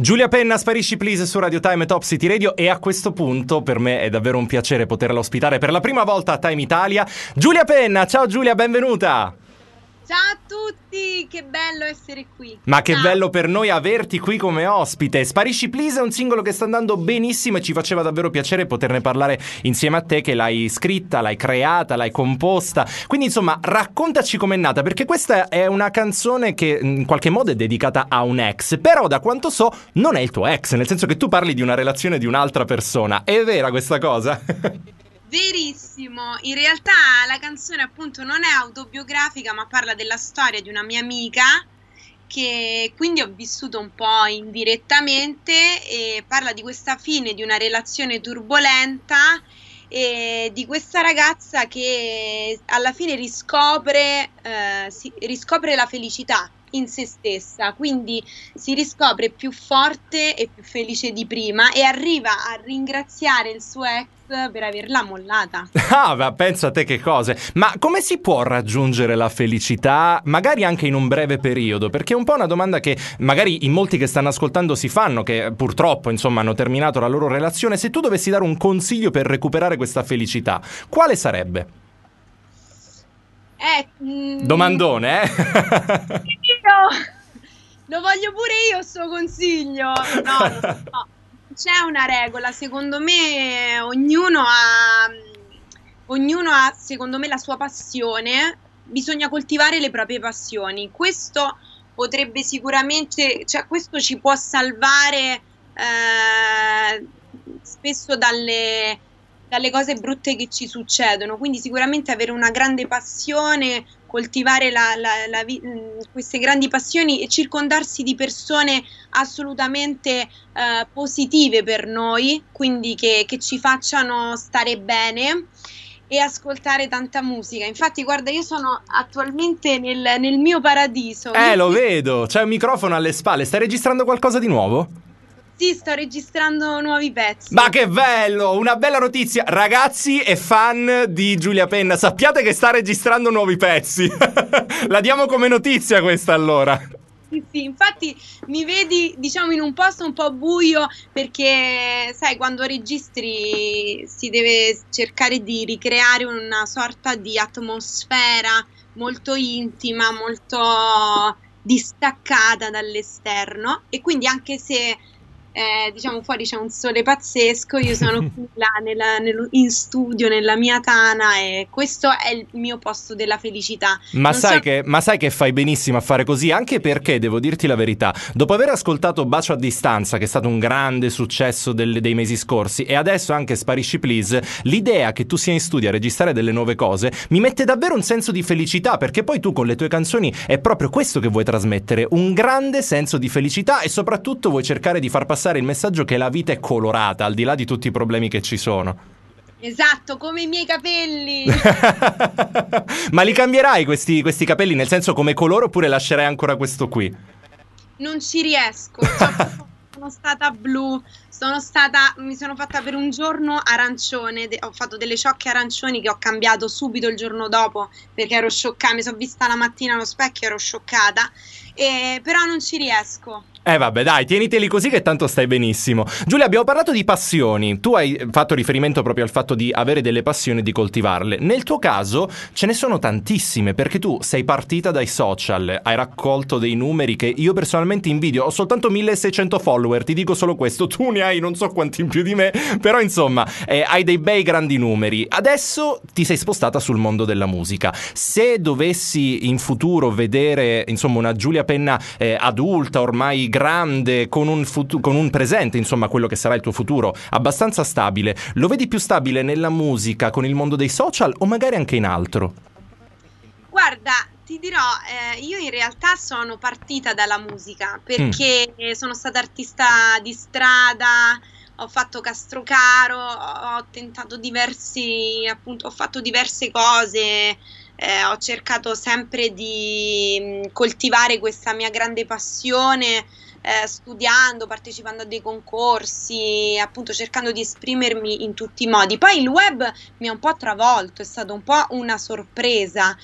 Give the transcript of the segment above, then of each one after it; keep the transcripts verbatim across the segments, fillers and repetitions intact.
Giulia Penna, Sparisci Please su Radio Time e Top City Radio, e a questo punto per me è davvero un piacere poterla ospitare per la prima volta a Time Italia. Giulia Penna, ciao Giulia, benvenuta! Ciao a tutti, che bello essere qui. Ma che Ciao. bello per noi averti qui come ospite. Sparisci Please è un singolo che sta andando benissimo e ci faceva davvero piacere poterne parlare insieme a te, che l'hai scritta, l'hai creata, l'hai composta. Quindi insomma raccontaci com'è nata, perché questa è una canzone che in qualche modo è dedicata a un ex, però da quanto so non è il tuo ex, nel senso che tu parli di una relazione di un'altra persona. È vera questa cosa? Verissimo, in realtà la canzone appunto non è autobiografica, ma parla della storia di una mia amica che quindi ho vissuto un po' indirettamente, e parla di questa fine di una relazione turbolenta e di questa ragazza che alla fine riscopre, eh, si, riscopre la felicità in se stessa, quindi si riscopre più forte e più felice di prima e arriva a ringraziare il suo ex per averla mollata. Ah, ma pensa a te che cose. Ma come si può raggiungere la felicità, magari anche in un breve periodo? Perché è un po' una domanda che magari in molti che stanno ascoltando si fanno, che purtroppo insomma hanno terminato la loro relazione. Se tu dovessi dare un consiglio per recuperare questa felicità, quale sarebbe? Eh, mm, Domandone, eh? io lo voglio pure io sto consiglio. No, no, no. C'è una regola, secondo me ognuno ha ognuno ha secondo me la sua passione, bisogna coltivare le proprie passioni. Questo potrebbe sicuramente, cioè questo ci può salvare eh, spesso dalle dalle cose brutte che ci succedono, quindi sicuramente avere una grande passione, coltivare la, la, la, queste grandi passioni e circondarsi di persone assolutamente eh, positive per noi, quindi che, che ci facciano stare bene, e ascoltare tanta musica. Infatti guarda, io sono attualmente nel, nel mio paradiso. Eh, lo vedo, c'è un microfono alle spalle, stai registrando qualcosa di nuovo? Sì, sto registrando nuovi pezzi. Ma che bello! Una bella notizia! Ragazzi e fan di Giulia Penna, sappiate che sta registrando nuovi pezzi. La diamo come notizia questa, allora. Sì, sì, infatti mi vedi, diciamo, in un posto un po' buio, perché sai, quando registri si deve cercare di ricreare una sorta di atmosfera molto intima, molto distaccata dall'esterno, e quindi anche se Eh, diciamo fuori c'è un sole pazzesco, io sono qui là nella, nel, in studio nella mia tana, e questo è il mio posto della felicità. Ma sai, so... che, ma sai che fai benissimo a fare così, anche perché devo dirti la verità, dopo aver ascoltato Bacio a distanza, che è stato un grande successo del, dei mesi scorsi, e adesso anche Sparisci Please, l'idea che tu sia in studio a registrare delle nuove cose mi mette davvero un senso di felicità, perché poi tu con le tue canzoni è proprio questo che vuoi trasmettere, un grande senso di felicità, e soprattutto vuoi cercare di far passare il messaggio che la vita è colorata, al di là di tutti i problemi che ci sono. Esatto, come i miei capelli. Ma li cambierai questi, questi capelli, nel senso come colore, oppure lascerai ancora questo qui? Non ci riesco, cioè, sono stata blu, sono stata, mi sono fatta per un giorno arancione, de- ho fatto delle ciocche arancioni che ho cambiato subito il giorno dopo perché ero scioccata, mi sono vista la mattina allo specchio, ero scioccata, e, però non ci riesco. Eh vabbè dai, tieniteli così che tanto stai benissimo. Giulia, abbiamo parlato di passioni. Tu hai fatto riferimento proprio al fatto di avere delle passioni e di coltivarle. Nel tuo caso ce ne sono tantissime, perché tu sei partita dai social, hai raccolto dei numeri che io personalmente invidio. Ho soltanto milleseicento follower, ti dico solo questo. Tu ne hai non so quanti in più di me, però insomma eh, hai dei bei grandi numeri. Adesso ti sei spostata sul mondo della musica. Se dovessi in futuro vedere insomma una Giulia Penna eh, adulta, ormai grande, con un, futu- con un presente, insomma quello che sarà il tuo futuro, abbastanza stabile, lo vedi più stabile nella musica, con il mondo dei social, o magari anche in altro? Guarda, ti dirò, eh, io in realtà sono partita dalla musica perché mm. sono stata artista di strada, ho fatto Castrocaro, ho tentato diversi, appunto, ho fatto diverse cose. Eh, ho cercato sempre di mh, coltivare questa mia grande passione, eh, studiando, partecipando a dei concorsi, appunto cercando di esprimermi in tutti i modi. Poi il web mi ha un po' travolto, è stato un po' una sorpresa,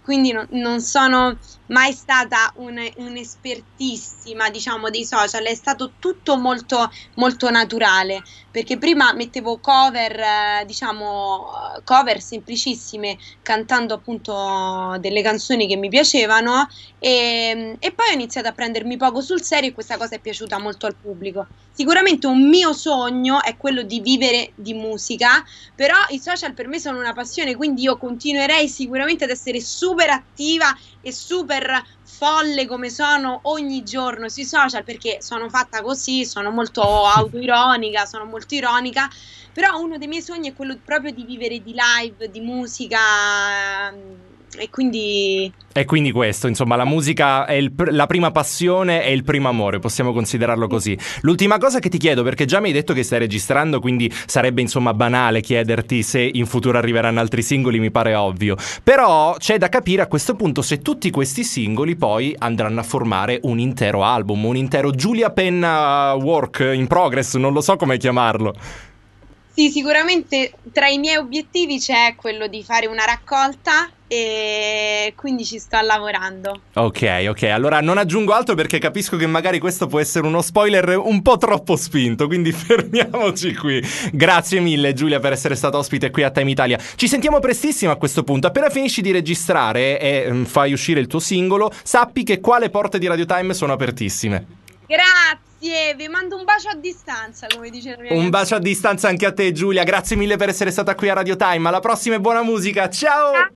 quindi no, non sono mai stata un, un'espertissima, diciamo, dei social, è stato tutto molto, molto naturale, perché prima mettevo cover, eh, diciamo, cover semplicissime, cantando appunto delle canzoni che mi piacevano, e, e poi ho iniziato a prendermi poco sul serio e questa cosa è piaciuta molto al pubblico. Sicuramente un mio sogno è quello di vivere di musica, però i social per me sono una passione, quindi io continuerei sicuramente ad essere super attiva e super folle come sono ogni giorno sui social, perché sono fatta così, sono molto autoironica, sono molto ironica, però uno dei miei sogni è quello proprio di vivere di live, di musica, e quindi... E quindi questo, insomma, la musica è il pr- la prima passione e il primo amore, possiamo considerarlo così. L'ultima cosa che ti chiedo, perché già mi hai detto che stai registrando, quindi sarebbe insomma banale chiederti se in futuro arriveranno altri singoli, mi pare ovvio. Però c'è da capire a questo punto se tutti questi singoli poi andranno a formare un intero album, un intero Giulia Penna work in progress, non lo so come chiamarlo. Sì, sicuramente tra i miei obiettivi c'è quello di fare una raccolta e quindi ci sto lavorando. Ok, ok, allora non aggiungo altro perché capisco che magari questo può essere uno spoiler un po' troppo spinto, quindi fermiamoci qui. Grazie mille Giulia per essere stata ospite qui a Time Italia. Ci sentiamo prestissimo a questo punto. Appena finisci di registrare e um, fai uscire il tuo singolo, sappi che qua le porte di Radio Time sono apertissime. Grazie, vi mando un bacio a distanza, come dice la mia Un canzone. bacio a distanza anche a te Giulia, grazie mille per essere stata qui a Radio Time. Alla prossima e buona musica, ciao!